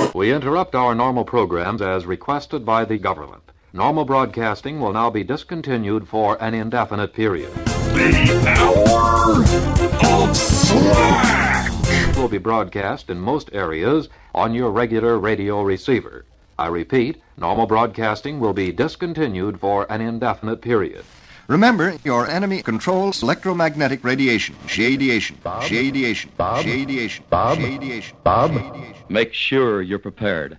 We interrupt our normal programs as requested by the government. Normal broadcasting will now be discontinued for an indefinite period. The Hour of Slack will be broadcast in most areas on your regular radio receiver. I repeat, normal broadcasting will be discontinued for an indefinite period. Remember, your enemy controls electromagnetic radiation, shadiation, Bob? shadiation, Bob? shadiation, Bob? shadiation, Bob? shadiation. Make sure you're prepared.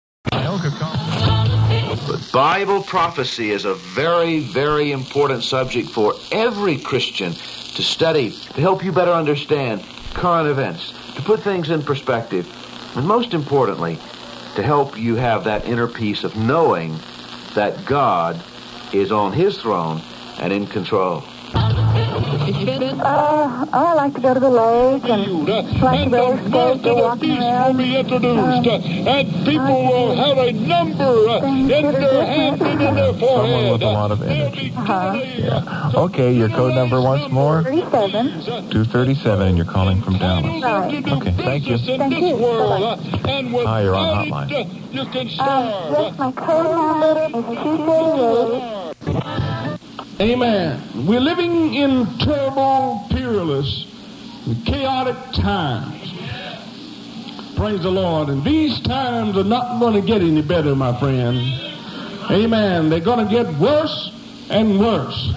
But Bible prophecy is a very, very important subject for every Christian to study, to help you better understand current events, to put things in perspective, and most importantly, to help you have that inner peace of knowing that God is on his throne and in control. I like to go to the lake and like to go to walking around. And people will have a number in their hand and in their forehead. Someone with a lot of energy. Yeah. Okay, your code number once more? 37. 237, and you're calling from Dallas. Right. Okay, thank you. Thank you. Hi, you're on hotline. You can Yes, my code number is 238. Amen. We're living in terrible, peerless, chaotic times. Praise the Lord. And these times are not going to get any better, my friend. Amen. They're going to get worse and worse.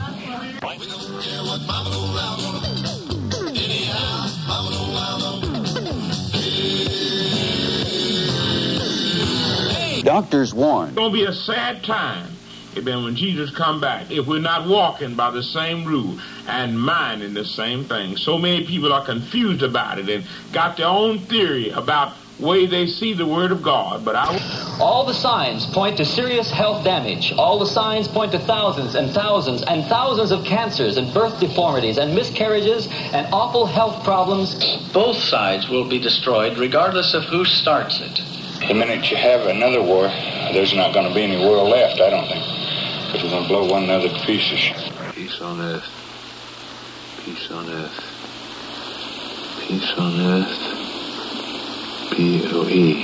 Doctors warn. It's going to be a sad time. Amen. When Jesus come back, if we're not walking by the same rule and minding the same thing. So many people are confused about it and got their own theory about way they see the Word of God. But all the signs point to serious health damage. All the signs point to thousands and thousands and thousands of cancers and birth deformities and miscarriages and awful health problems. Both sides will be destroyed regardless of who starts it. The minute you have another war, there's not going to be any world left, I don't think. Because we're going to blow one another to pieces. Peace on earth. Peace on earth. Peace on earth. P-O-E.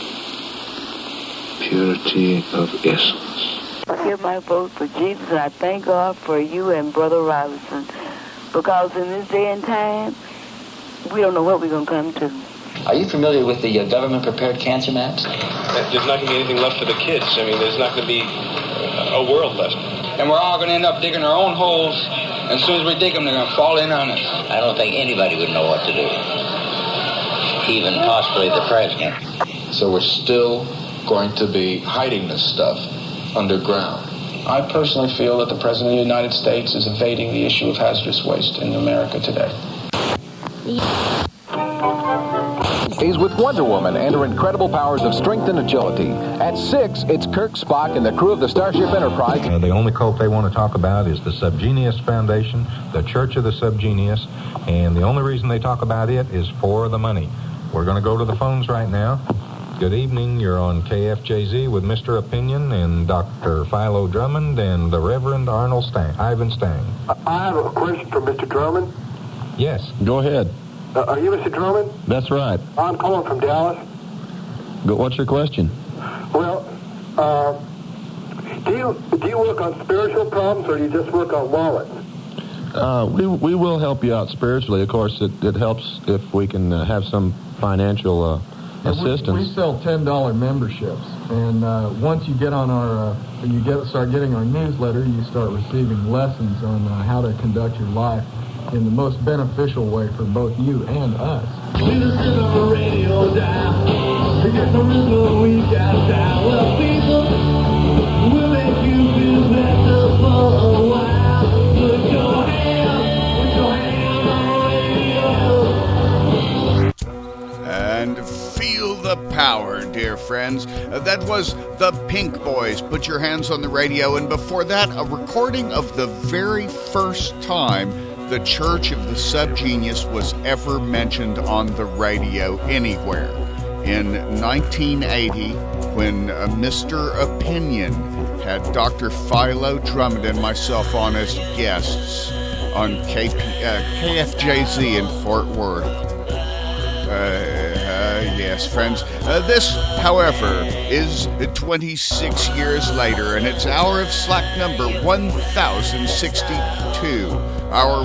Purity of essence. I give my vote for Jesus, and I thank God for you and Brother Robinson. Because in this day and time, we don't know what we're going to come to. Are you familiar with the government-prepared cancer maps? There's not going to be anything left for the kids. I mean, there's not going to be a world left. And we're all going to end up digging our own holes. And as soon as we dig them, they're going to fall in on us. I don't think anybody would know what to do. Even possibly the president. So we're still going to be hiding this stuff underground. I personally feel that the President of the United States is evading the issue of hazardous waste in America today. Is with Wonder Woman and her incredible powers of strength and agility. At 6, it's Kirk, Spock, and the crew of the Starship Enterprise. The only cult they want to talk about is the Subgenius Foundation, the Church of the Subgenius, and the only reason they talk about it is for the money. We're going to go to the phones right now. Good evening. You're on KFJZ with Mr. Opinion and Dr. Philo Drummond and the Reverend Ivan Stang. I have a question for Mr. Drummond. Yes, go ahead. Are you Mr. Drummond? That's right. I'm calling from Dallas. What's your question? Well, do you work on spiritual problems, or do you just work on wallets? We will help you out spiritually. Of course, it helps if we can have some financial assistance. We sell $10 memberships, and once you get on our, start getting our newsletter, you start receiving lessons on how to conduct your life in the most beneficial way for both you and us. Listen on the radio dial. Forget the rhythm we got down. Well, people will make you feel better for a while. Put your hand on the radio. And feel the power, dear friends. That was the Pink Boys, Put Your Hands on the Radio. And before that, a recording of the very first time the Church of the Subgenius was ever mentioned on the radio anywhere. In 1980, when Mr. Opinion had Dr. Philo Drummond and myself on as guests on KFJZ in Fort Worth. Yes, friends. This, however, is 26 years later, and it's Hour of Slack number 1062, our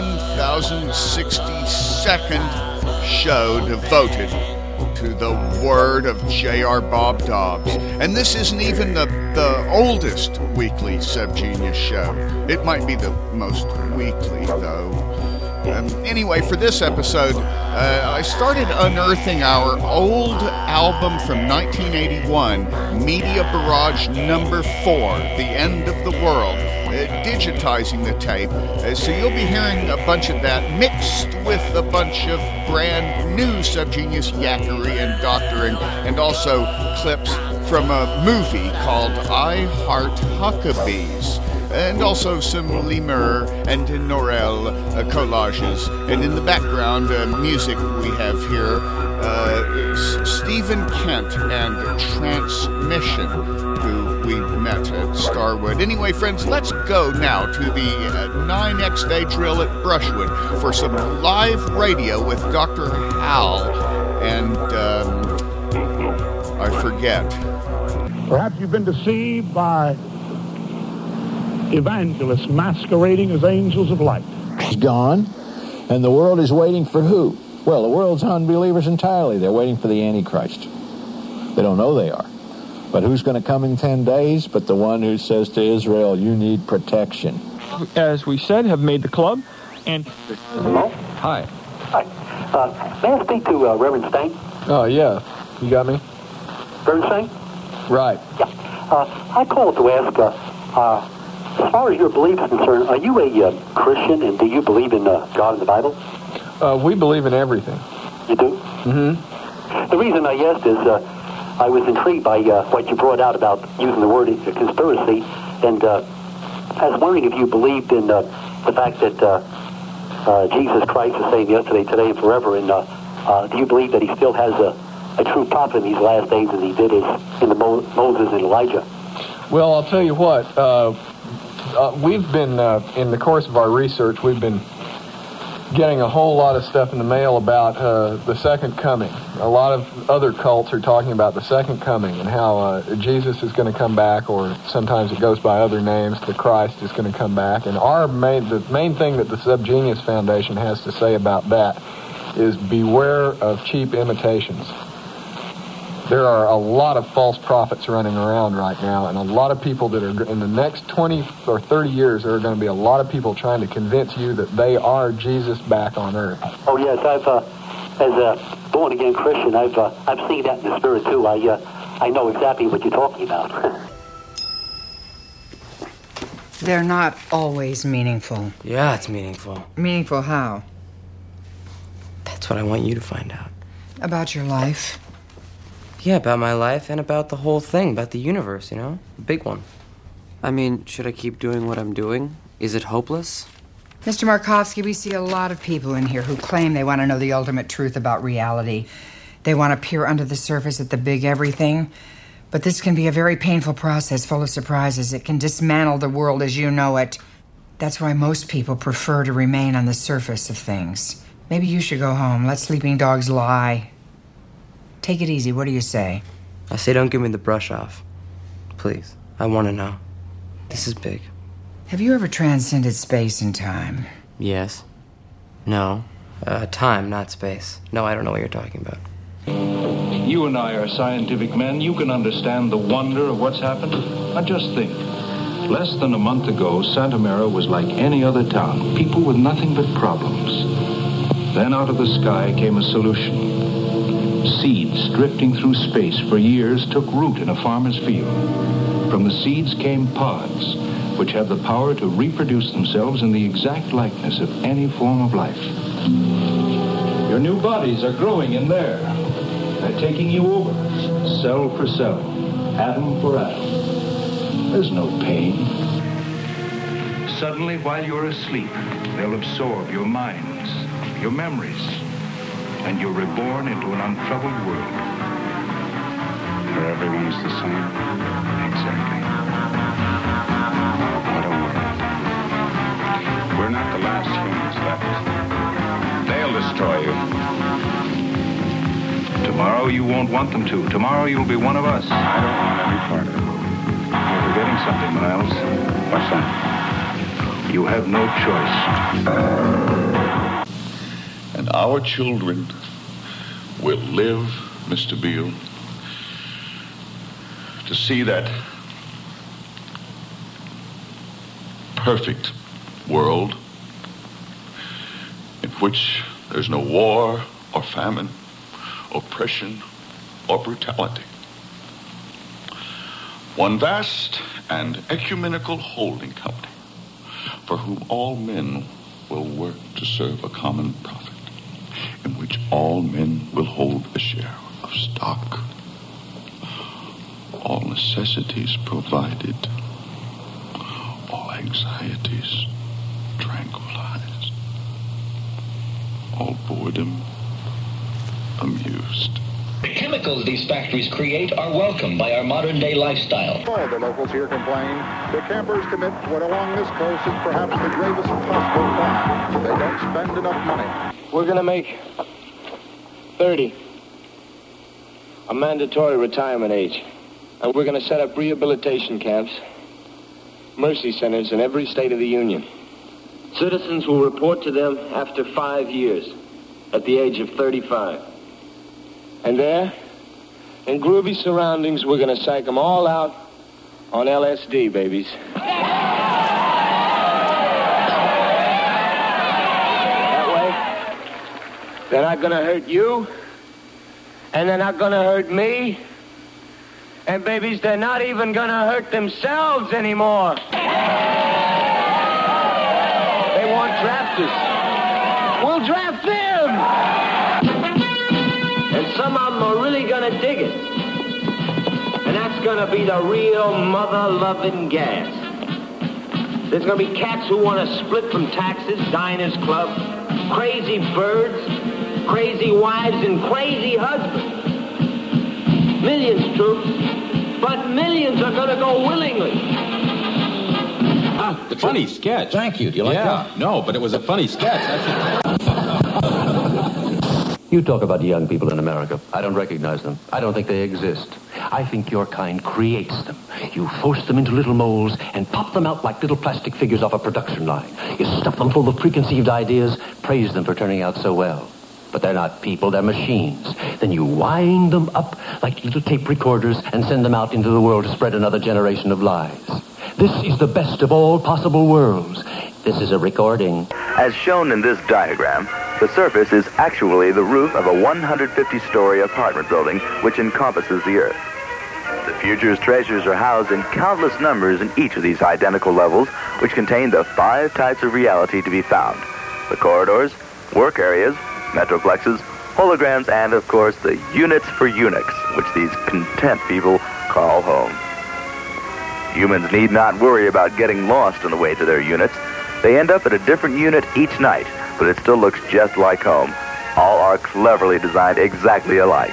1062nd show devoted to the word of J.R. Bob Dobbs. And this isn't even the oldest weekly Subgenius show. It might be the most weekly, though. Anyway, for this episode, I started unearthing our old album from 1981, Media Barrage number 4, The End of the World, digitizing the tape. So you'll be hearing a bunch of that mixed with a bunch of brand new Subgenius yakkery and doctoring, and also clips from a movie called I Heart Huckabees. And also some Lemur and Norel collages. And in the background music we have here, Stephen Kent and Transmission, who we met at Starwood. Anyway, friends, let's go now to the 9X-Day drill at Brushwood for some live radio with Dr. Hal and, I forget. Perhaps you've been deceived by evangelists masquerading as angels of light. He's gone, and the world is waiting for who? Well, the world's unbelievers entirely. They're waiting for the Antichrist. They don't know they are. But who's going to come in 10 days but the one who says to Israel, you need protection? As we said, have made the club, and... Hello? Hi. Hi. May I speak to Reverend Stein? Oh, yeah. You got me? Reverend Stein? Right. Yeah. I called to ask, as far as your belief is concerned, are you a Christian, and do you believe in God and the Bible? We believe in everything. You do? Mm-hmm. The reason I asked is I was intrigued by what you brought out about using the word conspiracy, and I was wondering if you believed in the fact that Jesus Christ is the same yesterday, today, and forever, and do you believe that he still has a true prophet in these last days as he did in the Moses and Elijah? Well, I'll tell you what. We've been, in the course of our research, we've been getting a whole lot of stuff in the mail about the second coming. A lot of other cults are talking about the second coming and how Jesus is going to come back, or sometimes it goes by other names, the Christ is going to come back. And the main thing that the Subgenius Foundation has to say about that is beware of cheap imitations. There are a lot of false prophets running around right now, and a lot of people that are, in the next 20 or 30 years, there are going to be a lot of people trying to convince you that they are Jesus back on earth. Oh, yes, as a born-again Christian, I've seen that in the spirit, too. I know exactly what you're talking about. They're not always meaningful. Yeah, it's meaningful. Meaningful how? That's what I want you to find out. About your life? Yeah, about my life and about the whole thing, about the universe, you know? The big one. I mean, should I keep doing what I'm doing? Is it hopeless? Mr. Markovsky, we see a lot of people in here who claim they want to know the ultimate truth about reality. They want to peer under the surface at the big everything. But this can be a very painful process full of surprises. It can dismantle the world as you know it. That's why most people prefer to remain on the surface of things. Maybe you should go home. Let sleeping dogs lie. Take it easy. What do you say? I say don't give me the brush off. Please. I want to know. This is big. Have you ever transcended space and time? Yes. No. Time, not space. No, I don't know what you're talking about. You and I are scientific men. You can understand the wonder of what's happened. Now just think. Less than a month ago, Santa Mara was like any other town. People with nothing but problems. Then out of the sky came a solution. Seeds drifting through space for years took root in a farmer's field. From the seeds came pods, which have the power to reproduce themselves in the exact likeness of any form of life. Your new bodies are growing in there. They're taking you over, cell for cell, atom for atom. There's no pain. Suddenly, while you're asleep, they'll absorb your minds, your memories, and you're reborn into an untroubled world. Where everyone's the same. Exactly. What a world. We're not the last humans left. They'll destroy you. To Tomorrow you won't want them to. Tomorrow you'll be one of us. I don't want any part of the movie. You're forgetting something, Miles. What's that? You have no choice. And our children will live, Mr. Beale, to see that perfect world in which there's no war or famine, oppression or brutality. One vast and ecumenical holding company for whom all men will work to serve a common profit, in which all men will hold a share of stock, all necessities provided, all anxieties tranquilized, all boredom amused. The chemicals these factories create are welcomed by our modern-day lifestyle. All the locals here complain the campers commit what along this coast is perhaps the gravest possible crime. They don't spend enough money. We're going to make 30 a mandatory retirement age. And we're going to set up rehabilitation camps, mercy centers in every state of the Union. Citizens will report to them after 5 years, at the age of 35. And there, in groovy surroundings, we're going to psych them all out on LSD, babies. That way, they're not going to hurt you, and they're not going to hurt me, and babies, they're not even going to hurt themselves anymore. They want drafters. We'll draft them! And some of them are really going to dig it. And that's going to be the real mother-loving gas. There's going to be cats who want to split from taxes, diners club, crazy birds, crazy wives, and crazy husbands. Millions, troops, but millions are going to go willingly. The funny sketch. Thank you. Do you like that? No, but it was a funny sketch. You talk about the young people in America. I don't recognize them. I don't think they exist. I think your kind creates them. You force them into little molds and pop them out like little plastic figures off a production line. You stuff them full of preconceived ideas, praise them for turning out so well. But they're not people, they're machines. Then you wind them up like little tape recorders and send them out into the world to spread another generation of lies. This is the best of all possible worlds. This is a recording. As shown in this diagram, the surface is actually the roof of a 150-story apartment building which encompasses the Earth. The future's treasures are housed in countless numbers in each of these identical levels, which contain the 5 types of reality to be found: the corridors, work areas, metroplexes, holograms, and, of course, the units for eunuchs, which these content people call home. Humans need not worry about getting lost on the way to their units. They end up at a different unit each night, but it still looks just like home. All are cleverly designed exactly alike.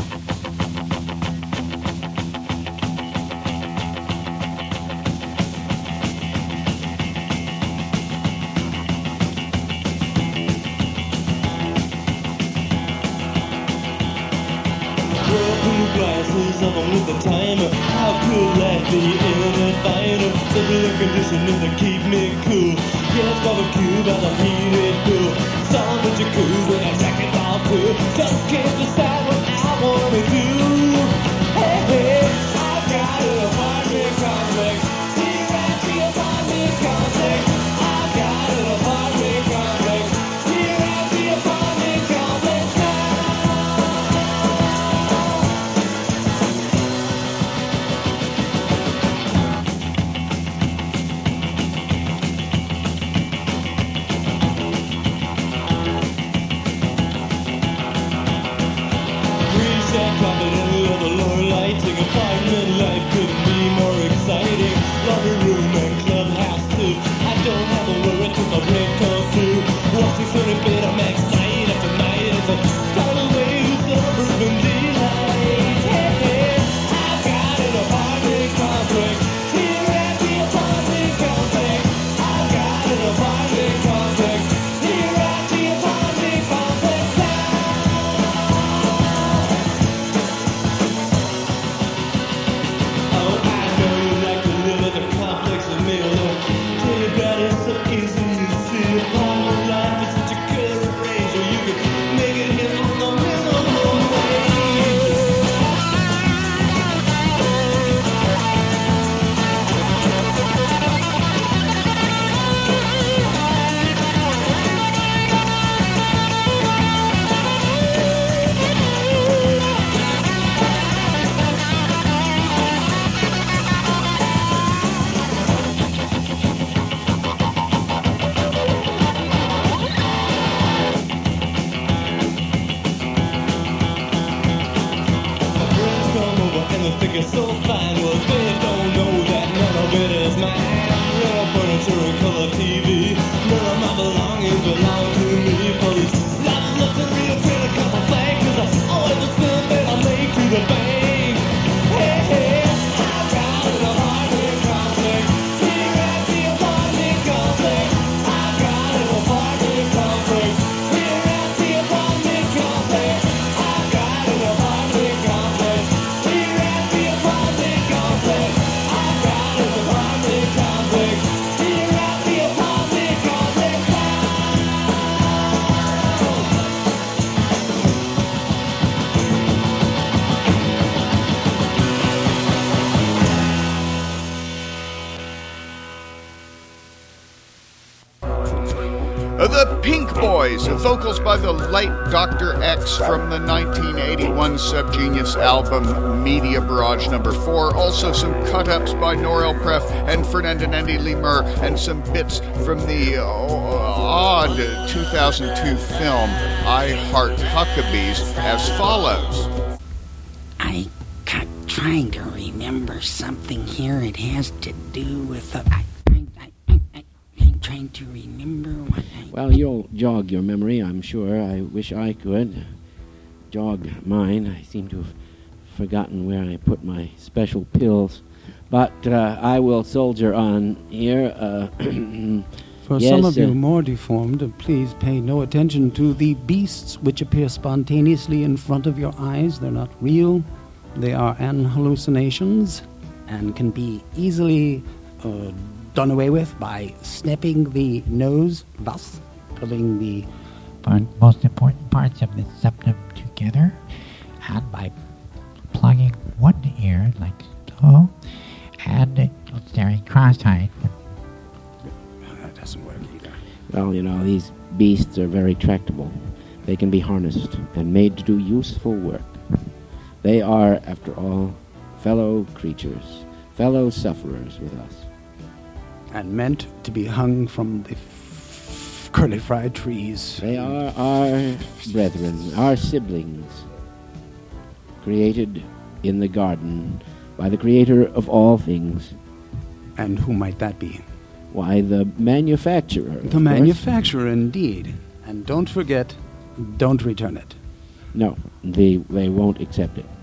Glasses on with the timer. How cool that be in a diner? Simple air conditioning to keep me cool. Yes, barbecue by the heated pool. Some with jacuzzi and a second ball too. Just can't decide what I wanna do. Hey, hey, I've got an apartment complex. Here at the apartment complex. I've got an apartment complex. Here at the apartment complex now. make it so fine. Well, they don't know that none of it is mine. Little furniture and color TV, none of my belongings belong to me. For these life looks a real critical thing, 'cause I always assume that I make to the bank. Hey, hey, I got an apartment complex here at the apartment complex. I got an apartment complex here at the apartment complex. I got an apartment complex here at the apartment complex. I got an apartment complex here at the apartment complex. The Pink Boys, vocals by the late Dr. X from the 1981 Subgenius album Media Barrage No. 4. Also some cut-ups by Norel Pref and Fernando Andy Lemur, and some bits from the odd 2002 film I Heart Huckabees as follows. I kept trying to remember something here. It has to do with... I'm trying to remember what I... Well, you'll jog your memory, I'm sure. I wish I could jog mine. I seem to have forgotten where I put my special pills. But I will soldier on here. For yes, some of you more deformed, please pay no attention to the beasts which appear spontaneously in front of your eyes. They're not real. They are an hallucinations and can be easily done away with by snipping the nose, thus pulling the most important parts of the septum together, and by plugging one ear like so, and staring cross-eyed. That doesn't work either. Well, you know, these beasts are very tractable. They can be harnessed and made to do useful work. They are, after all, fellow creatures, fellow sufferers with us. And meant to be hung from the curly fried trees. They are our brethren, our siblings, created in the garden by the creator of all things. And who might that be? Why, the manufacturer. The manufacturer, indeed. And don't forget, don't return it. No, they won't accept it.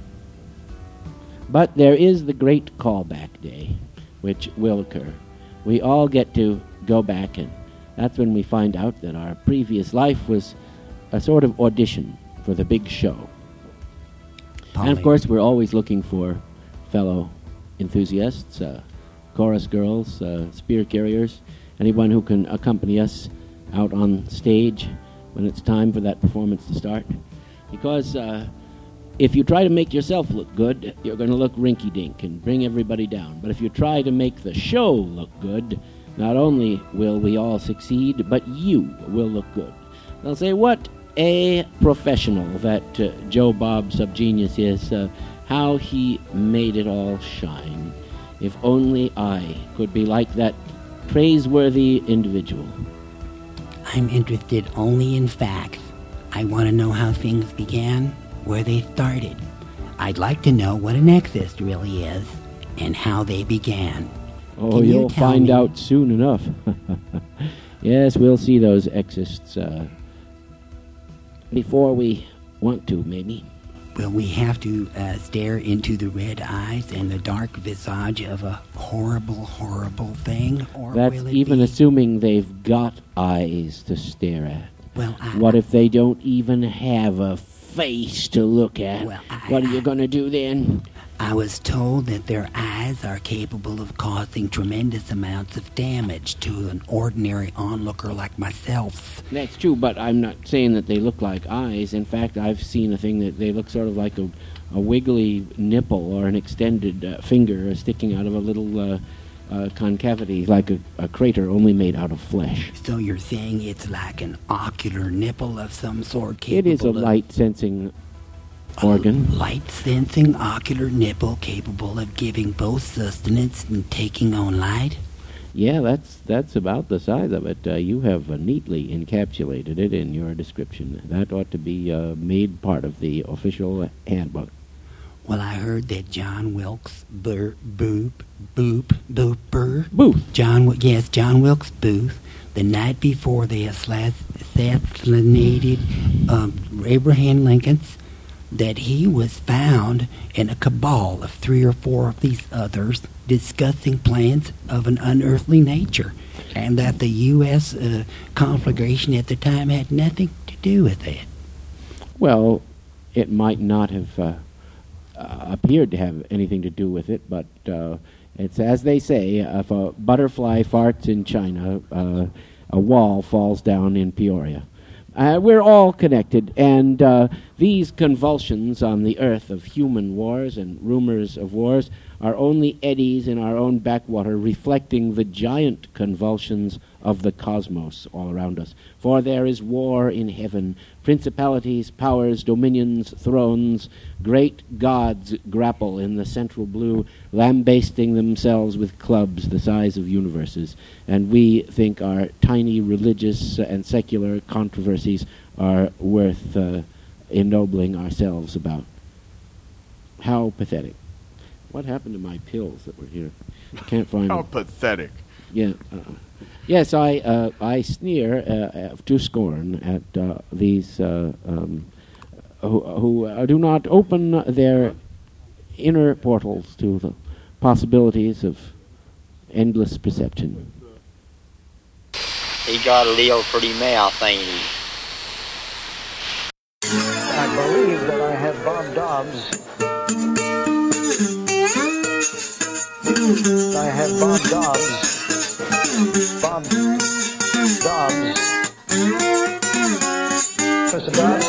But there is the great callback day, which will occur. We all get to go back, and that's when we find out that our previous life was a sort of audition for the big show. Polly. And of course, we're always looking for fellow enthusiasts, chorus girls, spear carriers, anyone who can accompany us out on stage when it's time for that performance to start. Because if you try to make yourself look good, you're going to look rinky-dink and bring everybody down. But if you try to make the show look good, not only will we all succeed, but you will look good. They'll say, what a professional that Joe Bob Subgenius is, how he made it all shine. If only I could be like that praiseworthy individual. I'm interested only in facts. I want to know how things began, where they started. I'd like to know what an exist really is and how they began. Oh, you'll find out soon enough. Yes, we'll see those exists before we want to, maybe. Will we have to stare into the red eyes and the dark visage of a horrible, horrible thing? Or that's will it even be... assuming they've got eyes to stare at. Well, what if they don't even have a face to look at? Well, what are you going to do then? I was told that their eyes are capable of causing tremendous amounts of damage to an ordinary onlooker like myself. That's true, but I'm not saying that they look like eyes. In fact, I've seen a thing that they look sort of like a wiggly nipple or an extended finger sticking out of a little concavity, like a crater only made out of flesh. So you're saying it's like an ocular nipple of some sort? It is a light-sensing organ. Light-sensing ocular nipple capable of giving both sustenance and taking on light? Yeah, that's about the size of it. You have neatly encapsulated it in your description. That ought to be made part of the official handbook. Well, I heard that John Wilkes Booth, John Wilkes Booth, the night before they assassinated Abraham Lincoln, that he was found in a cabal of 3 or 4 of these others discussing plans of an unearthly nature, and that the U.S. conflagration at the time had nothing to do with that. Well, it might not have appeared to have anything to do with it, but it's as they say, if a butterfly farts in China, a wall falls down in Peoria. We're all connected, and these convulsions on the earth of human wars and rumors of wars are only eddies in our own backwater, reflecting the giant convulsions of the cosmos all around us. For there is war in heaven, principalities, powers, dominions, thrones, great gods grapple in the central blue, lambasting themselves with clubs the size of universes, and we think our tiny religious and secular controversies are worth ennobling ourselves about. How pathetic. What happened to my pills that were here? I can't find How them. pathetic. Yeah. Yes, I sneer to scorn at these who do not open their inner portals to the possibilities of endless perception. He got a little pretty mouth, ain't he? I believe that I have Bob Dobbs. I have Bob Dobbs. Bob Dobbs. Mr. Dobbs?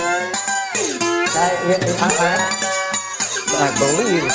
I believe.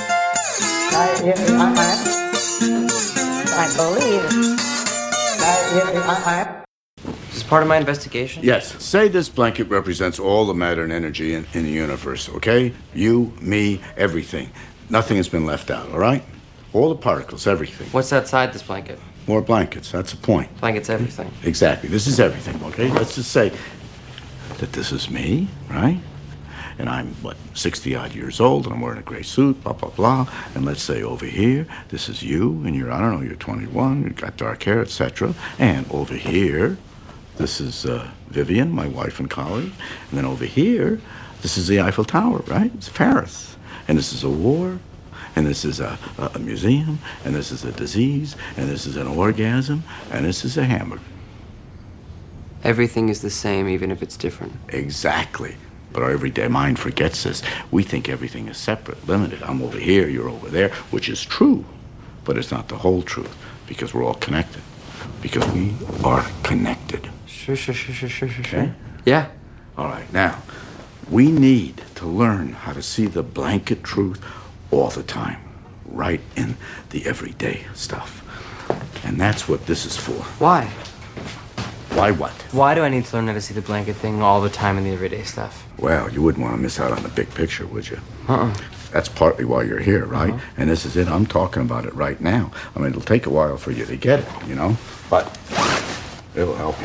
Is this part of my investigation? Yes. Say this blanket represents all the matter and energy in the universe, okay? You, me, everything. Nothing has been left out, all right? All the particles, everything. What's outside this blanket? More blankets, that's the point. Blanket's everything. Exactly. This is everything, okay? Let's just say that this is me, right? And I'm, 60-odd years old, and I'm wearing a gray suit, blah, blah, blah. And let's say over here, this is you, and you're 21, you've got dark hair, etc. And over here, this is Vivian, my wife and colleague. And then over here, this is the Eiffel Tower, right? It's Paris. And this is a war. And this is a museum, and this is a disease, and this is an orgasm, and this is a hamburger. Everything is the same, even if it's different. Exactly. But our everyday mind forgets this. We think everything is separate, limited. I'm over here, you're over there, which is true, but it's not the whole truth, because we're all connected. Because we are connected. Sure. Okay? Yeah. All right, now, we need to learn how to see the blanket truth all the time, right in the everyday stuff. And that's what this is for. Why? Why what? Why do I need to learn how to see the blanket thing all the time in the everyday stuff? Well, you wouldn't want to miss out on the big picture, would you? Uh-uh. That's partly why you're here, right? And this is it. I'm talking about it right now. I mean, it'll take a while for you to get it, But it'll help you.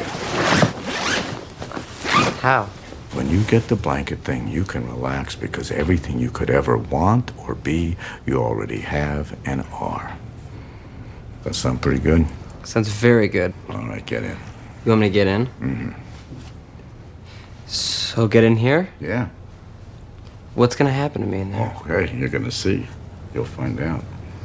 How? When you get the blanket thing, you can relax because everything you could ever want or be, you already have and are. That sound pretty good? Sounds very good. All right, get in. You want me to get in? Mm-hmm. So get in here? Yeah. What's going to happen to me in there? Oh, hey, you're going to see. You'll find out.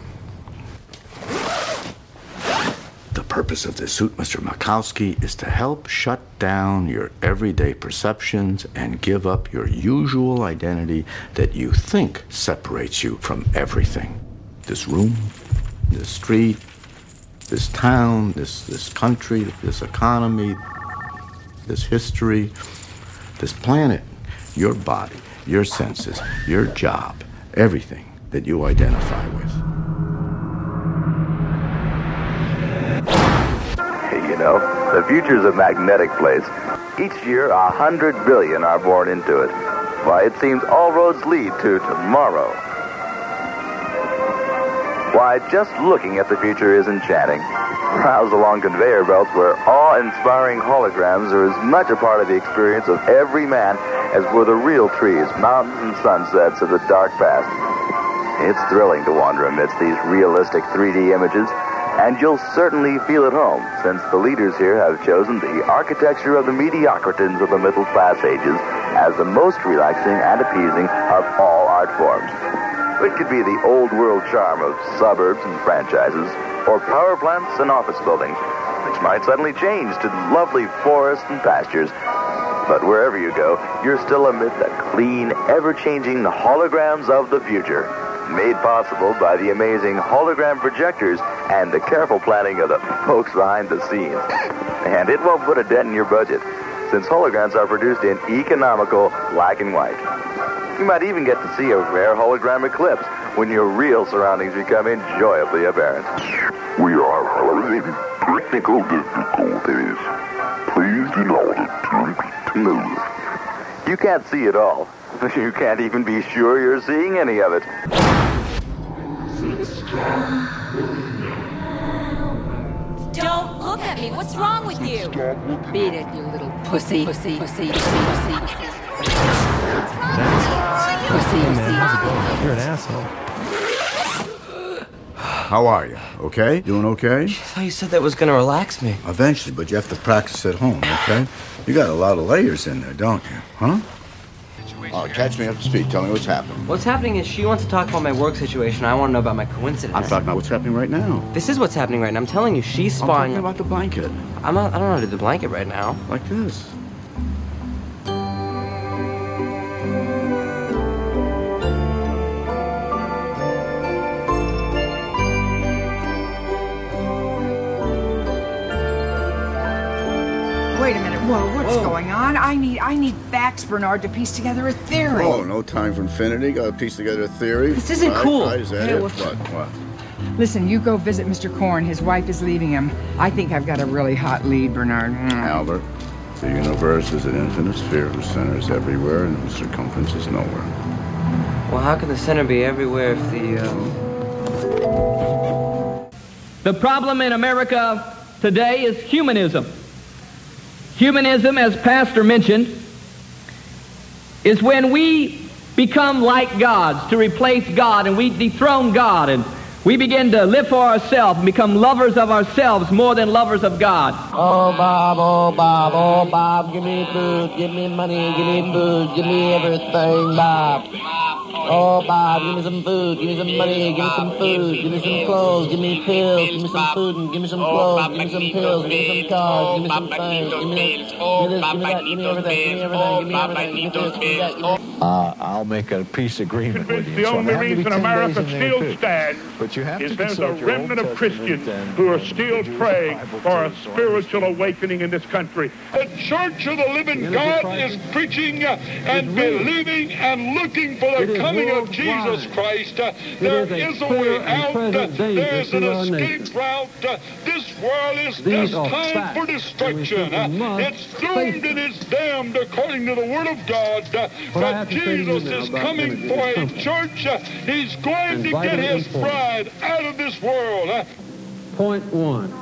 The purpose of this suit, Mr. Makowski, is to help shut down your everyday perceptions and give up your usual identity that you think separates you from everything. This room, this street, this town, this country, this economy, this history, this planet, your body, your senses, your job, everything that you identify with. The future's a magnetic place. Each year, 100 billion are born into it. Why, it seems all roads lead to tomorrow. Why, just looking at the future is enchanting. browse along conveyor belts where awe-inspiring holograms are as much a part of the experience of every man as were the real trees, mountains, and sunsets of the dark past. It's thrilling to wander amidst these realistic 3D images, and you'll certainly feel at home, since the leaders here have chosen the architecture of the mediocrities of the middle-class ages as the most relaxing and appeasing of all art forms. It could be the old-world charm of suburbs and franchises, or power plants and office buildings, which might suddenly change to lovely forests and pastures. But wherever you go, you're still amid the clean, ever-changing holograms of the future, made possible by the amazing hologram projectors and the careful planning of the folks behind the scenes. And it won't put a dent in your budget, since holograms are produced in economical black and white. You might even get to see a rare hologram eclipse when your real surroundings become enjoyably apparent. We are having technical difficulties. Please do not attempt to move. You can't see it all. You can't even be sure you're seeing any of it. Don't look at me. What's wrong with you? Beat it, you little pussy. Pussy. You're an asshole. How are you? Okay? Doing okay? I thought you said that was going to relax me. Eventually, but you have to practice at home, okay? You got a lot of layers in there, don't you? Huh? Oh, catch me up to speed. Tell me what's happening. What's happening is she wants to talk about my work situation. I want to know about my coincidence. I'm talking about what's happening right now. This is what's happening right now. I'm telling you, she's spying. I'm talking about the blanket. I don't know how to do the blanket right now. Like this. Wait a minute. Whoa, what's going on? I need facts, Bernard, to piece together a theory. Oh, no time for infinity. Got to piece together a theory. This isn't cool. Is that Hey, it? what- What? Listen, you go visit Mr. Korn. His wife is leaving him. I think I've got a really hot lead, Bernard. Albert, the universe is an infinite sphere whose center is everywhere and whose circumference is nowhere. Well, how can the center be everywhere if The problem in America today is humanism. Humanism, as Pastor mentioned, is when we become like gods, to replace God, and we dethrone God, and we begin to live for ourselves and become lovers of ourselves more than lovers of God. Oh, Bob, oh, Bob, oh, Bob, give me food, give me money, give me food, give me everything, Bob. Oh, Bob, give me some food, give me some money, give me some food, give me some clothes, give me pills, give me some food, and give me some clothes, give me some pills, give me some cars, give me some things, give me this, give me that, give me everything, give me everything, give me everything, give me this, give me that, give me... I'll make a peace agreement with you. The only reason America still stands but you have is to there's a consult your remnant Old of Christians Testament who are and still use the praying Bible for a to spiritual awakening in this country. The Church of the Living God is preaching and believing and looking for the coming of Jesus Christ. There is a way out. There is an escape route. This world is destined for destruction. It's doomed and it's damned according to the Word of God. But Jesus is coming for a church. He's going to get his bride out of this world. Point one.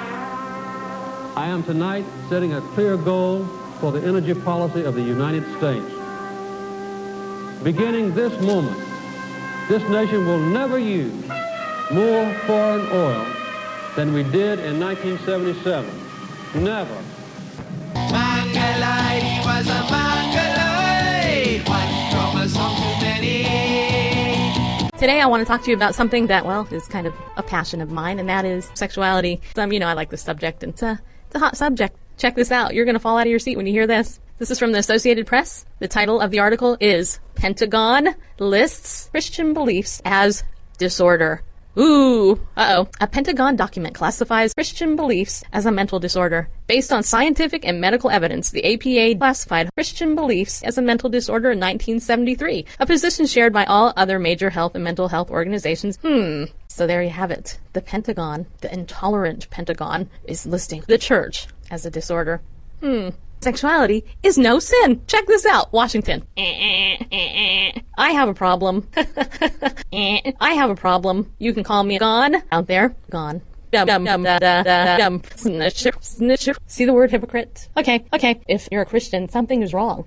I am tonight setting a clear goal for the energy policy of the United States. Beginning this moment, this nation will never use more foreign oil than we did in 1977. Never. Mongoloid, he was a mongoloid. One chromosome too many. Today I want to talk to you about something that, well, is kind of a passion of mine, and that is sexuality. I like this subject, and it's a hot subject. Check this out. You're going to fall out of your seat when you hear this. This is from the Associated Press. The title of the article is Pentagon Lists Christian Beliefs as Disorder. Ooh, uh-oh. A Pentagon document classifies Christian beliefs as a mental disorder. Based on scientific and medical evidence, the APA classified Christian beliefs as a mental disorder in 1973, a position shared by all other major health and mental health organizations. So there you have it. The Pentagon, the intolerant Pentagon, is listing the church as a disorder. Sexuality is no sin. Check this out, Washington. I have a problem. I have a problem. You can call me gone out there. Gone. See the word hypocrite? Okay. If you're a Christian, something is wrong.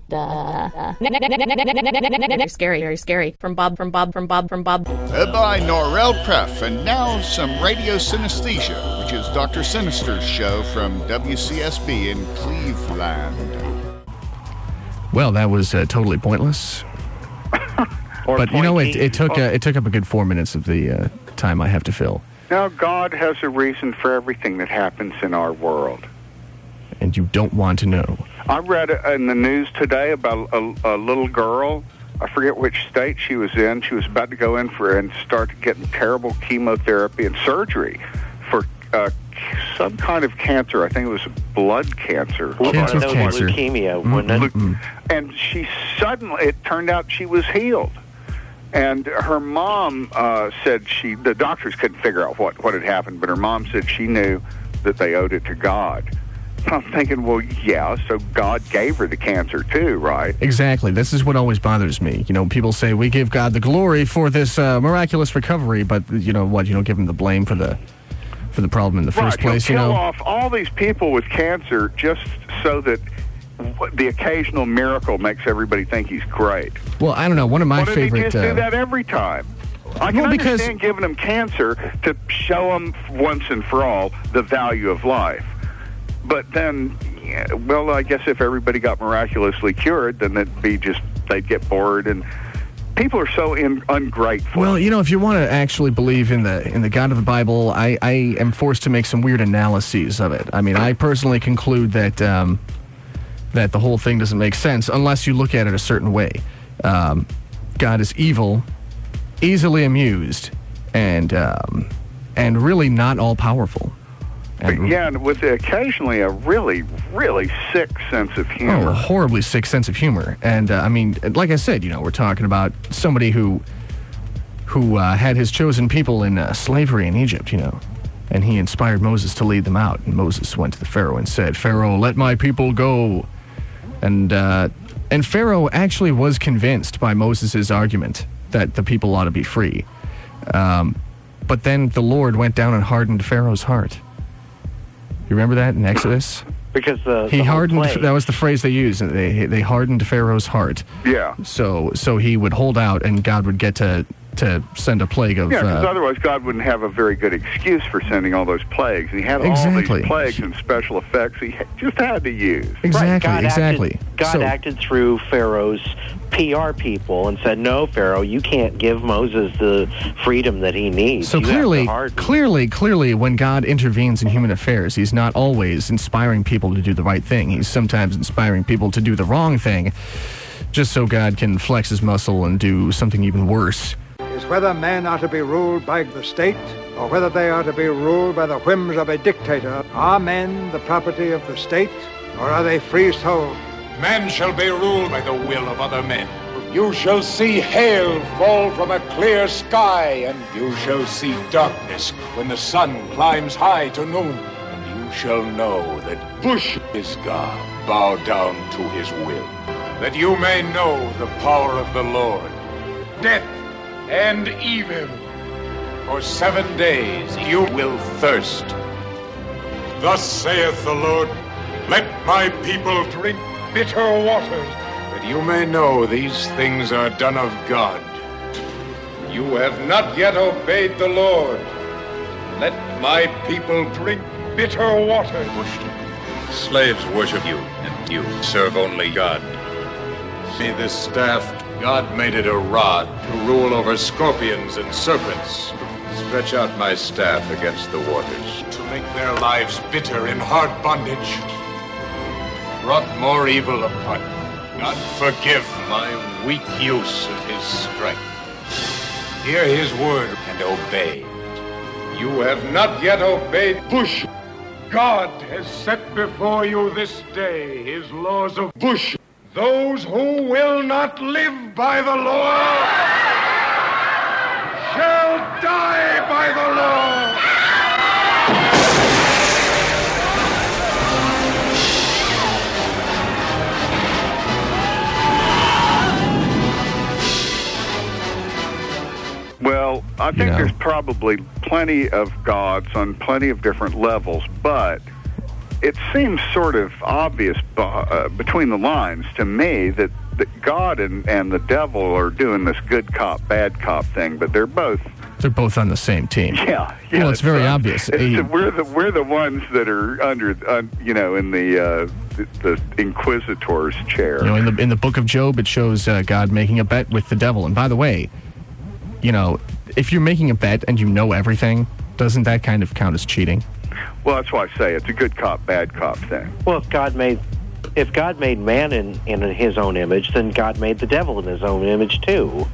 Very scary, very scary. From Bob. By Norrell Preff, and now some radio synesthesia, which is Dr. Sinister's show from WCSB in Cleveland. Well, that was totally pointless. But you know, it took up a good 4 minutes of the time I have to fill. Now, God has a reason for everything that happens in our world. And you don't want to know. I read in the news today about a little girl. I forget which state she was in. She was about to go in and start getting terrible chemotherapy and surgery for some kind of cancer. I think it was blood cancer. Cancer. Leukemia, wasn't it? And she suddenly, it turned out she was healed. And her mom said the doctors couldn't figure out what had happened, but her mom said she knew that they owed it to God. I'm thinking, well, yeah, so God gave her the cancer too, right? Exactly. This is what always bothers me. You know, people say we give God the glory for this miraculous recovery, but you know what? You don't give him the blame for the problem in the first place. Kill off all these people with cancer just so that the occasional miracle makes everybody think he's great. Well, I don't know. One of my favorite. Why do they just do that every time? I can understand giving them cancer to show them once and for all the value of life. But then, well, I guess if everybody got miraculously cured, then they'd get bored, and people are so ungrateful. Well, you know, if you want to actually believe in the God of the Bible, I am forced to make some weird analyses of it. I mean, I personally conclude that that the whole thing doesn't make sense unless you look at it a certain way. God is evil, easily amused, and really not all powerful. And with occasionally a really, really sick sense of humor. Oh, a horribly sick sense of humor. And, I mean, like I said, you know, we're talking about somebody who had his chosen people in slavery in Egypt, you know. And he inspired Moses to lead them out. And Moses went to the Pharaoh and said, "Pharaoh, let my people go." And Pharaoh actually was convinced by Moses' argument that the people ought to be free. But then the Lord went down and hardened Pharaoh's heart. You remember that in Exodus? Because he hardened. That was the phrase they used. They hardened Pharaoh's heart. Yeah. So he would hold out, and God would get to send a plague of. Yeah, because otherwise God wouldn't have a very good excuse for sending all those plagues. And he had all these plagues and special effects he just had to use. Exactly. God acted through Pharaoh's PR people and said, "No, Pharaoh, you can't give Moses the freedom that he needs." So clearly, when God intervenes in human affairs, he's not always inspiring people to do the right thing. He's sometimes inspiring people to do the wrong thing, just so God can flex his muscle and do something even worse. Is whether men are to be ruled by the state or whether they are to be ruled by the whims of a dictator. Are men the property of the state or are they freehold? Men shall be ruled by the will of other men. You shall see hail fall from a clear sky, and you shall see darkness when the sun climbs high to noon. And you shall know that Bush is God. Bow down to his will, that you may know the power of the Lord. Death and evil. For 7 days you will thirst. Thus saith the Lord, let my people drink bitter waters, that you may know these things are done of God. You have not yet obeyed the Lord. Let my people drink bitter water. Slaves worship you, and you serve only God. See this staff? God made it a rod to rule over scorpions and serpents. Stretch out my staff against the waters, to make their lives bitter in hard bondage. Brought more evil upon you. God forgive my weak use of his strength. Hear his word and obey. You have not yet obeyed Bush. God has set before you this day his laws of Bush. Those who will not live by the law shall die by the law. Well, I think there's probably plenty of gods on plenty of different levels, but it seems sort of obvious between the lines to me that God and the devil are doing this good cop, bad cop thing, but they're both on the same team. Yeah. Well, it's very obvious. We're the ones that are under, in the Inquisitor's chair. In the Book of Job, it shows God making a bet with the devil. And by the way, if you're making a bet and you know everything, doesn't that kind of count as cheating? Well, that's why I say it's a good cop, bad cop thing. Well, if God made man in his own image, then God made the devil in his own image too.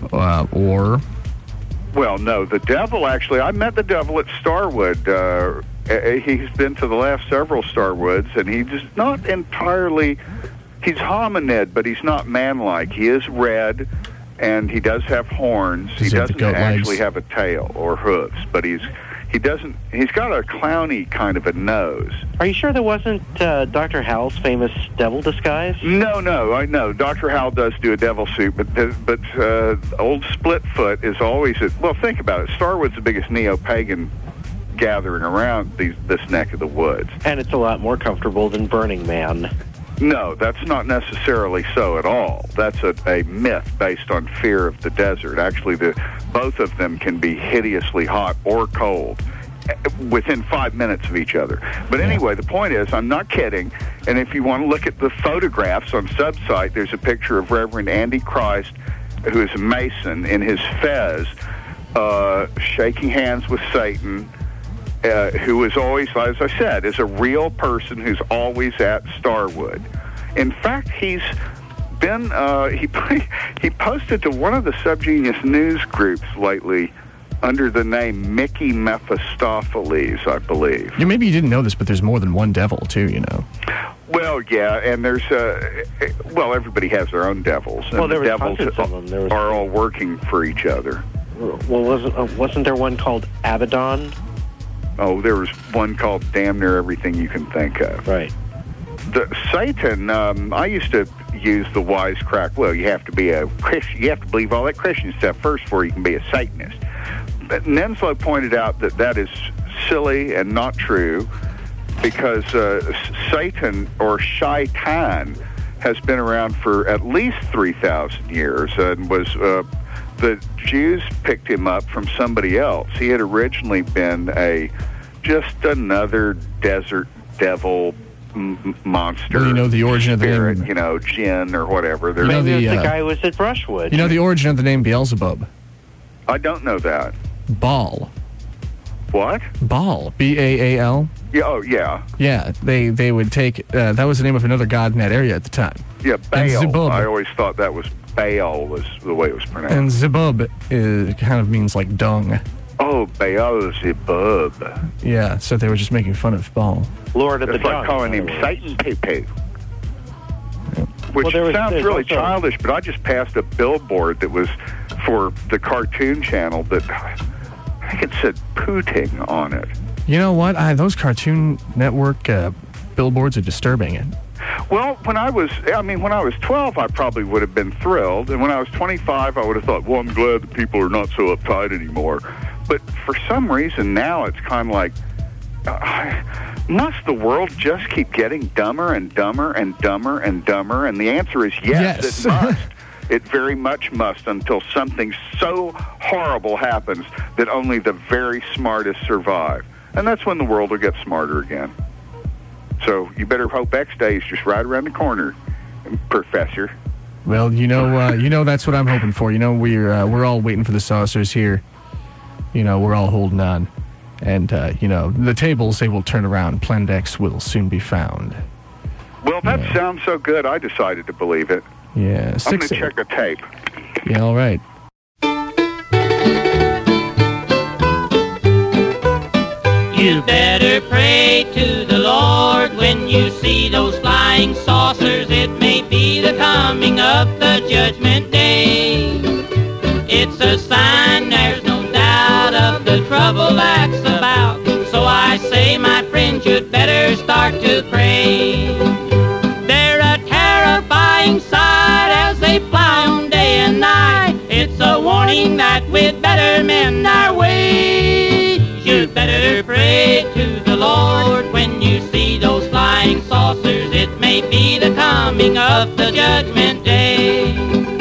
Well, no, the devil actually. I met the devil at Starwood. He's been to the last several Starwoods, and he's just not entirely. He's hominid, but he's not man-like. He is red, and he does have horns. He doesn't actually have a tail or hooves, but he doesn't. He's got a clowny kind of a nose. Are you sure there wasn't Dr. Howell's famous devil disguise? No, I know Dr. Howell does do a devil suit, but old Splitfoot is always think about it. Starwood's the biggest neo-pagan gathering around this neck of the woods, and it's a lot more comfortable than Burning Man. No, that's not necessarily so at all. That's a myth based on fear of the desert. Actually, both of them can be hideously hot or cold within 5 minutes of each other. But anyway, the point is, I'm not kidding. And if you want to look at the photographs on Subsite, there's a picture of Reverend Andy Christ, who is a Mason, in his fez, shaking hands with Satan, who is always, as I said, is a real person who's always at Starwood. In fact, he's been, he posted to one of the Subgenius news groups lately under the name Mickey Mephistopheles, I believe. Yeah, maybe you didn't know this, but there's more than one devil, too, Well, yeah, and there's, everybody has their own devils. And the devils are all working for each other. Well, wasn't there one called Abaddon? Oh, there was one called Damn Near Everything You Can Think Of. Right. Satan, I used to use the wisecrack, well, you have to be a Christian, you have to believe all that Christian stuff first before you can be a Satanist. But Nenslow pointed out that is silly and not true, because Satan, or Shaitan, has been around for at least 3,000 years, and was... the Jews picked him up from somebody else. He had originally been just another desert devil monster. Well, the origin of the name, jinn or whatever. Maybe the guy was at Brushwood. The origin of the name Beelzebub? I don't know that. Baal. What? Baal. B-A-A-L? Yeah. Oh, yeah. Yeah, they would take... that was the name of another god in that area at the time. Yeah, Baal. I always thought that was... Baal was the way it was pronounced. And Zebub kind of means like dung. Oh, Beelzebub. Yeah, so they were just making fun of Baal. Lord of the It's like calling him Satan Poo-Poo. Which sounds really childish, but I just passed a billboard that was for the Cartoon Channel that I think it said Pooting on it. You know what? Those Cartoon Network billboards are disturbing. Well, when I was 12, I probably would have been thrilled. And when I was 25, I would have thought, well, I'm glad that people are not so uptight anymore. But for some reason now it's kind of like, must the world just keep getting dumber and dumber and dumber and dumber? And the answer is yes. It must. It very much must, until something so horrible happens that only the very smartest survive. And that's when the world will get smarter again. So you better hope X Day is just right around the corner, Professor. Well, that's what I'm hoping for. We're all waiting for the saucers here. We're all holding on. And, the tables, they will turn around. Planet X will soon be found. Well, that sounds so good, I decided to believe it. Yeah. I'm going to check a tape. Yeah, all right. You better pray to the Lord when you see those flying saucers. It may be the coming of the judgment day. It's a sign, there's no doubt, of the trouble that's about. So I say, my friends, you'd better start to pray. They're a terrifying sight as they fly on day and night. It's a warning warning that we'd better mend our ways. You'd better pray to the Lord when you see those flying saucers. It may be the coming of the judgment day.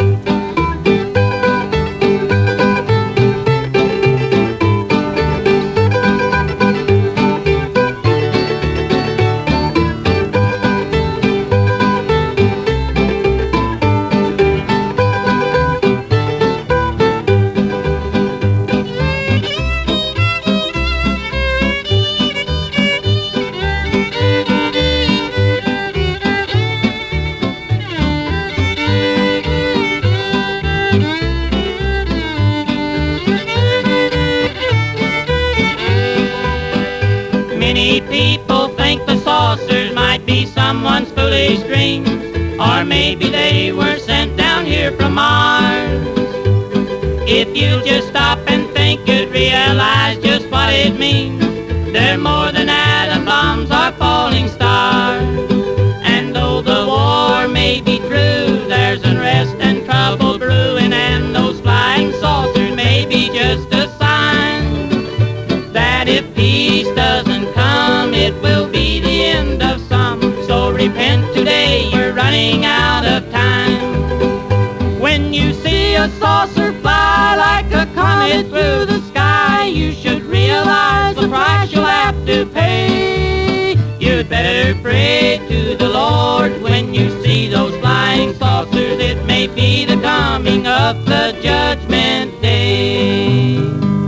Many people think the saucers might be someone's foolish dreams, or maybe they were sent down here from Mars. If you just stop and think, you'd realize just what it means. They're more than atom bombs or falling stars. And though the war may be true, there's unrest and trouble brewing, and those flying saucers may be just a sign that if peace doesn't come, it will be the end of some. So repent today, you're running out of time. When you see a saucer fly like a comet through the sky, you should realize the price you'll have to pay. You'd better pray to the Lord when you see those flying saucers. It may be the coming of the judgment day.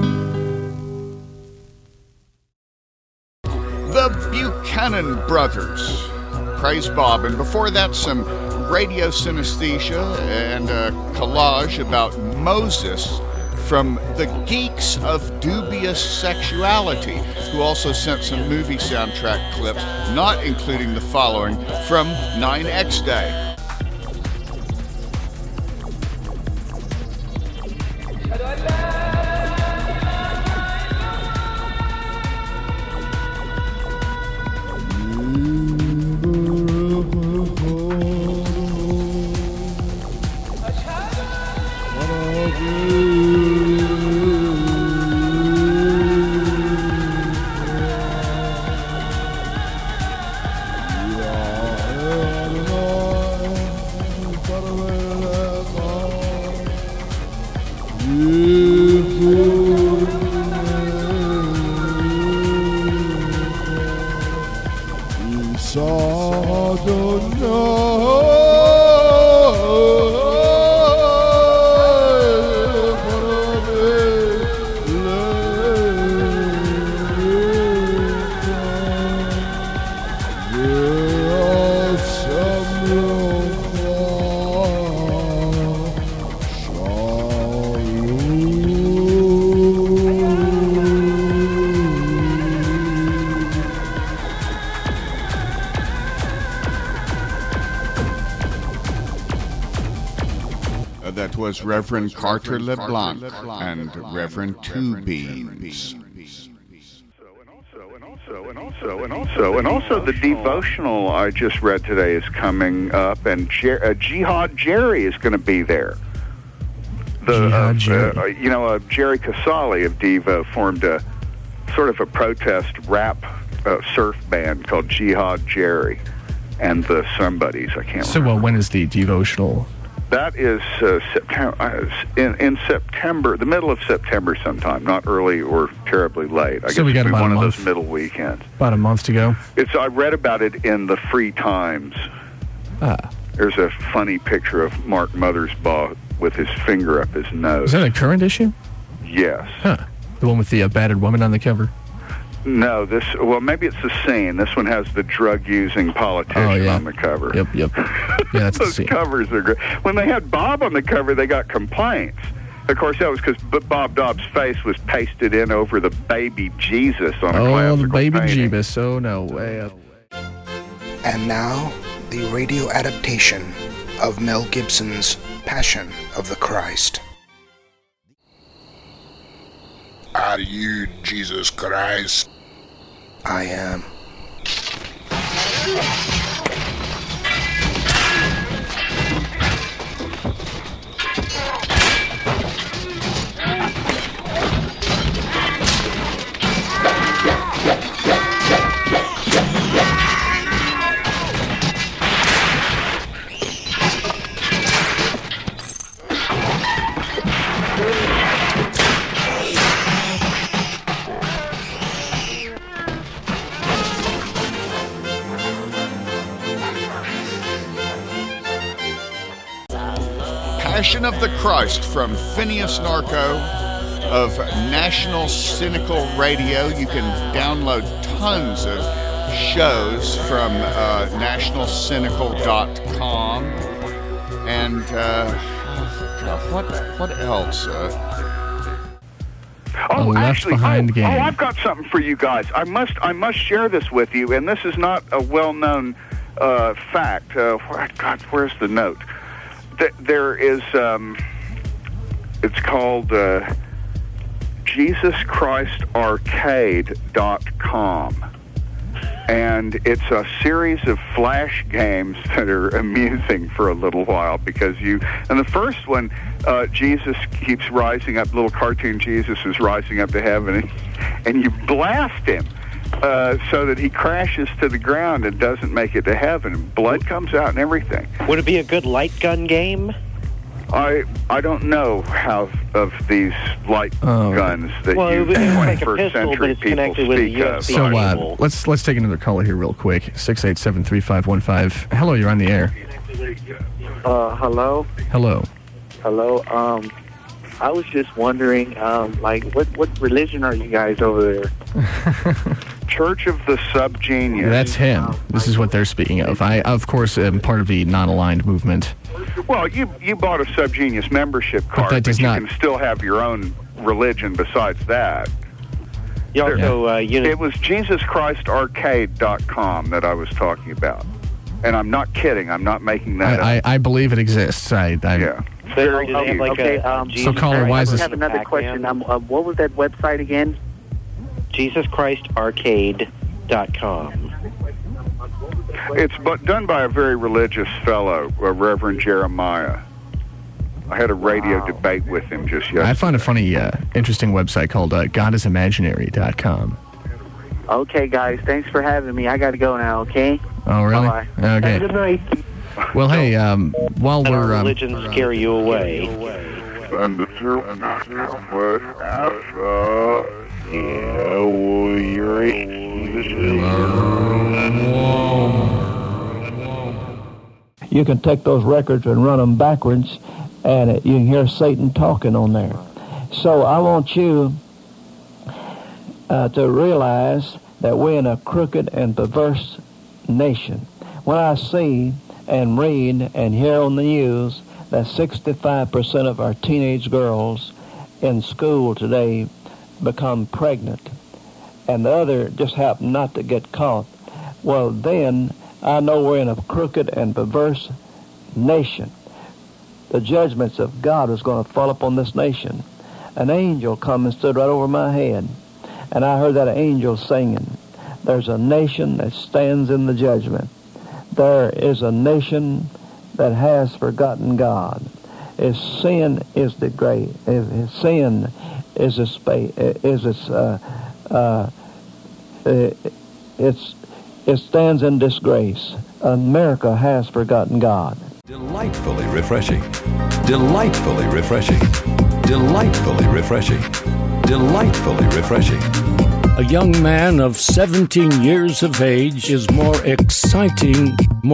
The Buchanan Brothers. Praise Bob. And before that, some radio synesthesia and a collage about Moses from the Geeks of Dubious Sexuality, who also sent some movie soundtrack clips, not including the following from 9X Day. That was Reverend Carter LeBlanc and Reverend Two Beans. And also the devotional I just read today is coming up, and Jihad Jerry is going to be there. Jerry Casale of Devo formed a sort of a protest rap surf band called Jihad Jerry and the Somebodies. I can't remember. So, when is the devotional? That is in September, the middle of September sometime, not early or terribly late. I guess we got it'll be about one a of month. those middle weekends. About a month to go. I read about it in the Free Times. There's a funny picture of Mark Mothersbaugh with his finger up his nose. Is that a current issue? Yes. Huh. The one with the battered woman on the cover? No, maybe it's the scene. This one has the drug-using politician on the cover. Yep. Yeah, that's Those the scene. covers are great. When they had Bob on the cover, they got complaints. Of course, that was because Bob Dobbs' face was pasted in over the baby Jesus on a classical the baby painting. Jesus. Oh, no way. And now, the radio adaptation of Mel Gibson's Passion of the Christ. Are you Jesus Christ? I am. of the Christ from Phineas Narco of National Cynical Radio. You can download tons of shows from nationalcynical.com. And what else? I've got something for you guys. I must share this with you, and this is not a well-known fact. God, where's the note? There is. It's called JesusChristArcade.com. And it's a series of flash games that are amusing for a little while because and the first one, Jesus keeps rising up, little cartoon Jesus is rising up to heaven, and you blast him so that he crashes to the ground and doesn't make it to heaven. Blood comes out and everything. Would it be a good light gun game? I don't know how of these light guns that you 21st century people speak of. So let's take another caller here real quick. 687-3515. Hello, you're on the air. Hello. Hello. Hello. I was just wondering, what religion are you guys over there? Church of the Subgenius. That's him. This is what they're speaking of. I, of course, am part of the non-aligned movement. Well, you bought a Subgenius membership card, but you can still have your own religion besides that. It was JesusChristArcade.com that I was talking about. And I'm not kidding. I'm not making that up. I believe it exists. Yeah. Very cute. So, caller, why is this? I have another question. What was that website again? JesusChristArcade.com. It's done by a very religious fellow, Reverend Jeremiah. I had a radio debate with him just yesterday. I found a funny, interesting website called GodIsImaginary.com. Okay, guys. Thanks for having me. I got to go now, okay? Oh, really? Bye-bye. Okay. Have a good night. Well, hey, while we're... religions scare you away. You can take those records and run them backwards, and you can hear Satan talking on there. So I want you to realize that we're in a crooked and perverse nation. When I see and read and hear on the news that 65% of our teenage girls in school today become pregnant, and the other just happen not to get caught, well, then I know we're in a crooked and perverse nation. The judgments of God is going to fall upon this nation. An angel come and stood right over my head, and I heard that angel singing, "There's a nation that stands in the judgment. There is a nation that has forgotten God. His sin is the great. His sin is it stands in disgrace. America has forgotten God." Delightfully refreshing. Delightfully refreshing. Delightfully refreshing. Delightfully refreshing. A young man of 17 years of age is more exciting,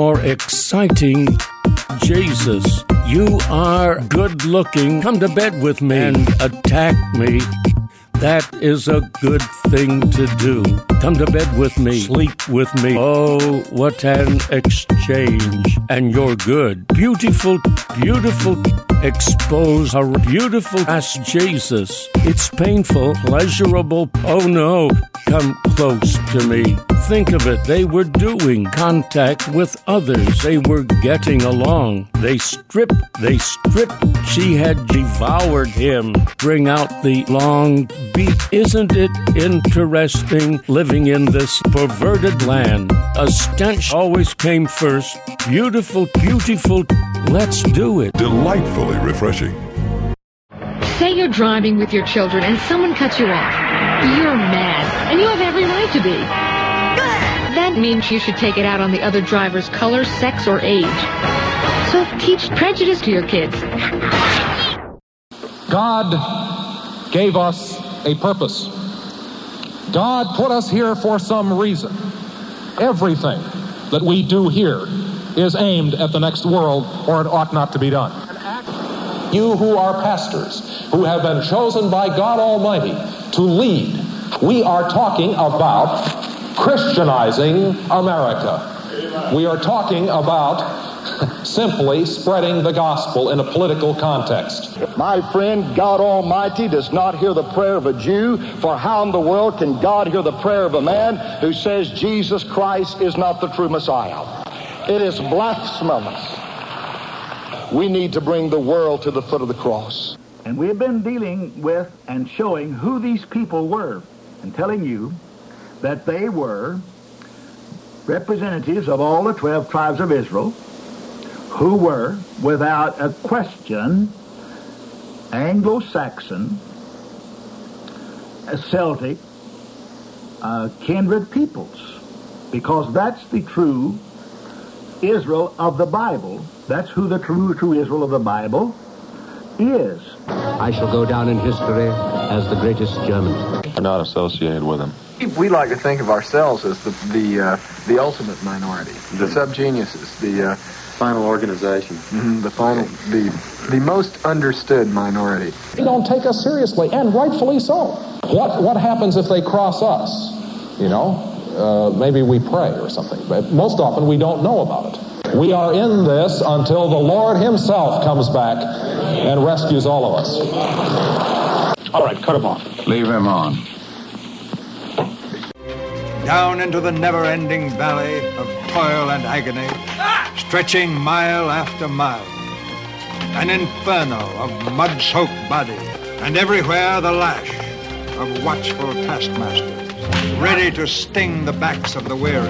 Jesus. You are good looking. Come to bed with me and attack me. That is a good thing to do. Come to bed with me. Sleep with me. Oh, what an exchange. And you're good. Beautiful, beautiful. Expose her beautiful ass, Jesus. It's painful, pleasurable. Oh no, come close to me. Think of it. They were doing contact with others. They were getting along. They stripped. She had devoured him. Bring out the long beat. Isn't it interesting living in this perverted land? A stench always came first. Beautiful, beautiful. Let's do it. Delightfully refreshing. Say you're driving with your children and someone cuts you off. You're mad, and you have every right to be. That means you should take it out on the other driver's color, sex, or age. So teach prejudice to your kids. God gave us a purpose. God put us here for some reason. Everything that we do here is aimed at the next world, or it ought not to be done. You who are pastors, who have been chosen by God Almighty to lead, we are talking about Christianizing America. We are talking about simply spreading the gospel in a political context. My friend, God Almighty does not hear the prayer of a Jew, for how in the world can God hear the prayer of a man who says Jesus Christ is not the true Messiah? It is blasphemous. We need to bring the world to the foot of the cross. And we have been dealing with and showing who these people were and telling you that they were representatives of all the 12 tribes of Israel, who were, without a question, Anglo-Saxon, Celtic, kindred peoples, because that's the true Israel of the Bible. That's who the true Israel of the Bible is. I shall go down in history as the greatest German. We're not associated with them. We like to think of ourselves as the ultimate minority, the subgeniuses, the final organization, the most understood minority. They don't take us seriously, and rightfully so. What happens if they cross us? You know, maybe we pray or something, but most often we don't know about it. We are in this until the Lord himself comes back and rescues all of us. All right, cut him off. Leave him on. Down into the never-ending valley of toil and agony, stretching mile after mile. An inferno of mud-soaked bodies, and everywhere the lash of watchful taskmasters, ready to sting the backs of the weary.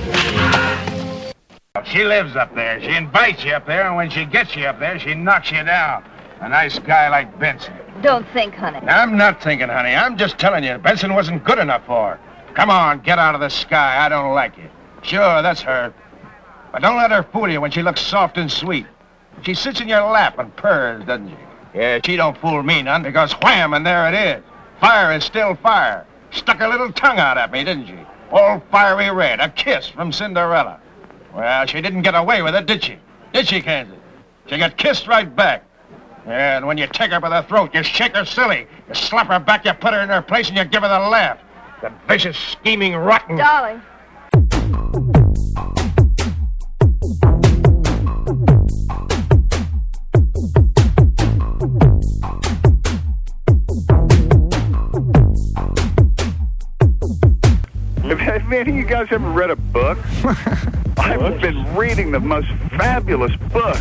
She lives up there. She invites you up there, and when she gets you up there, she knocks you down. A nice guy like Benson. Don't think, honey. I'm not thinking, honey. I'm just telling you, Benson wasn't good enough for her. Come on, get out of the sky. I don't like you. Sure, that's her. But don't let her fool you when she looks soft and sweet. She sits in your lap and purrs, doesn't she? Yeah, she don't fool me none, because wham, and there it is. Fire is still fire. Stuck her little tongue out at me, didn't she? All fiery red, a kiss from Cinderella. Well, she didn't get away with it, did she? Did she, Kansas? She got kissed right back. Yeah, and when you take her by the throat, you shake her silly. You slap her back, you put her in her place, and you give her the laugh. The vicious, scheming, rotten... Darling. Have any of you guys ever read a book? I've been reading the most fabulous book.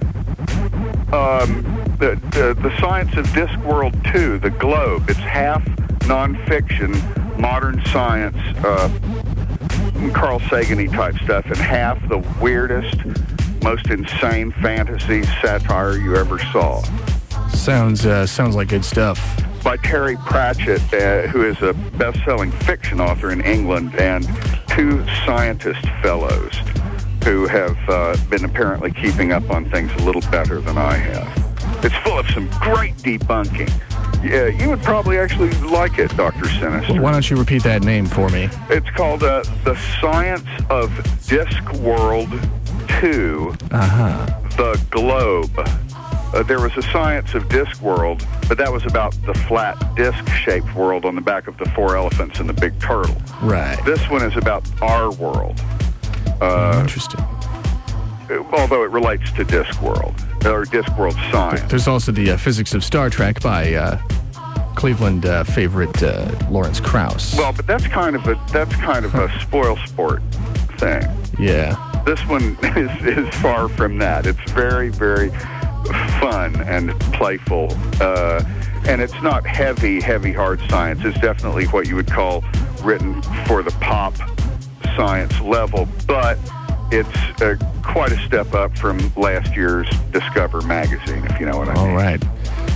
The Science of Discworld 2, The Globe. It's half nonfiction, modern science, Carl Sagan-y type stuff, and half the weirdest, most insane fantasy satire you ever saw. Sounds like good stuff. By Terry Pratchett, who is a best-selling fiction author in England, and two scientist fellows who have been apparently keeping up on things a little better than I have. It's full of some great debunking. Yeah, you would probably actually like it, Dr. Sinister. Why don't you repeat that name for me? It's called The Science of Discworld 2, The Globe. There was a Science of Discworld, but that was about the flat disc-shaped world on the back of the four elephants and the big turtle. Right. This one is about our world. Interesting. Although it relates to Discworld, or Discworld science. There's also the Physics of Star Trek by Cleveland favorite Lawrence Krauss. Well, but that's kind of a spoil sport thing. Yeah. This one is far from that. It's very, very fun and playful, and it's not heavy hard science. It's definitely what you would call written for the pop science level, but it's quite a step up from last year's Discover magazine, if you know what I mean. All right.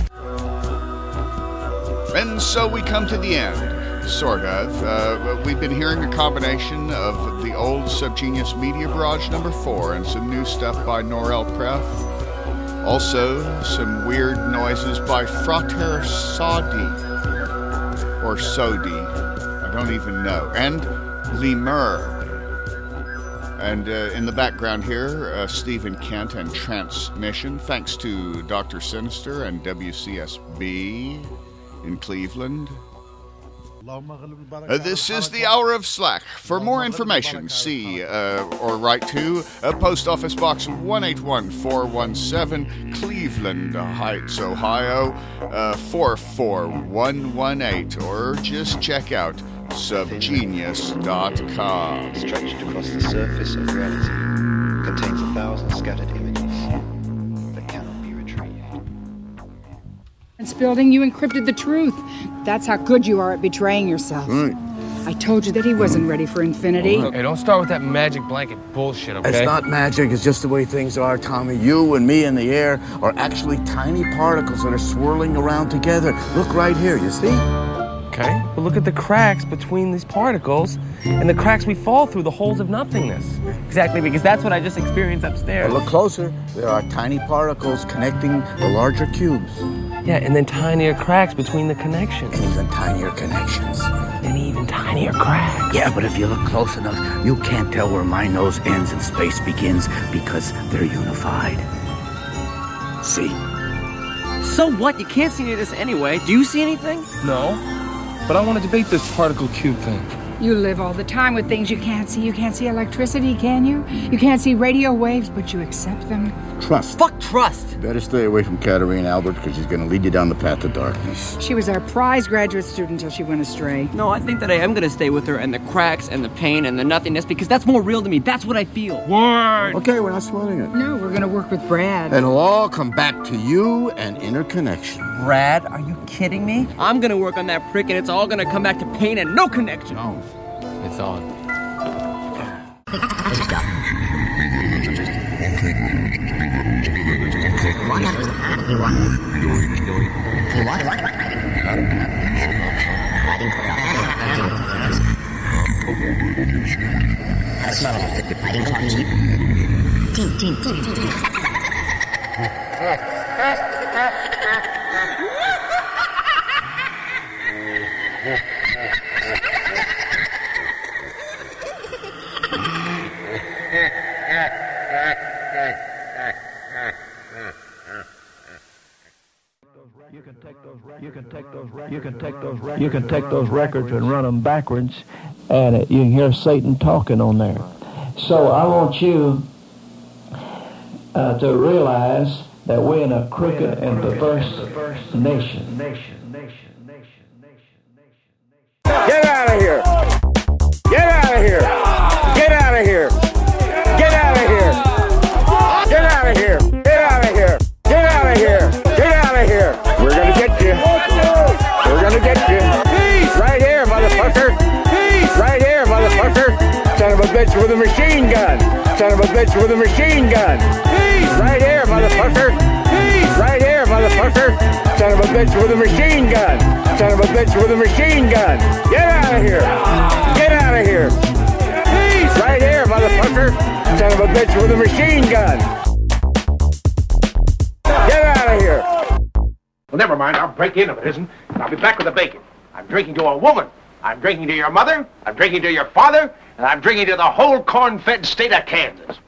And so we come to the end, sort of. We've been hearing a combination of the old Subgenius Media Barrage #4 and some new stuff by Norel Pref. Also, some weird noises by Frater Sodi, or Sodi, I don't even know, and Lemur. And in the background here, Stephen Kent and Transmission. Thanks to Dr. Sinister and WCSB in Cleveland. This is the Hour of Slack. For more information, see or write to Post Office Box 181417, Cleveland Heights, Ohio 44118, or just check out subgenius.com. Stretched across the surface of reality, contains 1,000 scattered images that cannot be retrieved. It's building, you encrypted the truth. That's how good you are at betraying yourself. Right. I told you that he wasn't ready for infinity. Hey, don't start with that magic blanket bullshit, okay? It's not magic, it's just the way things are, Tommy. You and me in the air are actually tiny particles that are swirling around together. Look right here, you see? Okay, but look at the cracks between these particles and the cracks we fall through, the holes of nothingness. Exactly, because that's what I just experienced upstairs. But look closer. There are tiny particles connecting the larger cubes. Yeah, and then tinier cracks between the connections. And even tinier connections. And even tinier cracks. Yeah, but if you look close enough, you can't tell where my nose ends and space begins because they're unified. See? So what? You can't see any of this anyway. Do you see anything? No. But I want to debate this particle cube thing. You live all the time with things you can't see. You can't see electricity, can you? You can't see radio waves, but you accept them. Trust. Fuck trust. You better stay away from Katerina Albert because she's going to lead you down the path of darkness. She was our prize graduate student until she went astray. No, I think that I am going to stay with her and the cracks and the pain and the nothingness because that's more real to me. That's what I feel. Word! Okay, we're not splitting it. No, we're going to work with Brad. And it'll all come back to you and interconnection. Brad, are you kidding me? I'm going to work on that prick and it's all going to come back to pain and no connection. No. It's on. You can take those records and run them backwards, and you can hear Satan talking on there. So I want you to realize that we're in a crooked and perverse nation. Get out of here! Get out of here! Get out of here! Get out of here! Get out of here! Get out of here! Get out of here! Get out of here! We're gonna get you! We're gonna get you! Right here, motherfucker! Right here, motherfucker! Son of a bitch with a machine gun! Son of a bitch with a machine gun! Right here, motherfucker! Right here, motherfucker! Son of a bitch with a machine gun! Son of a bitch with a machine gun! Get out of here! Get out of here! Right here, motherfucker! Son of a bitch with a machine gun! Get out of here! Well, never mind. I'll break into prison, and I'll be back with the bacon. I'm drinking to a woman. I'm drinking to your mother. I'm drinking to your father. And I'm drinking to the whole corn-fed state of Kansas.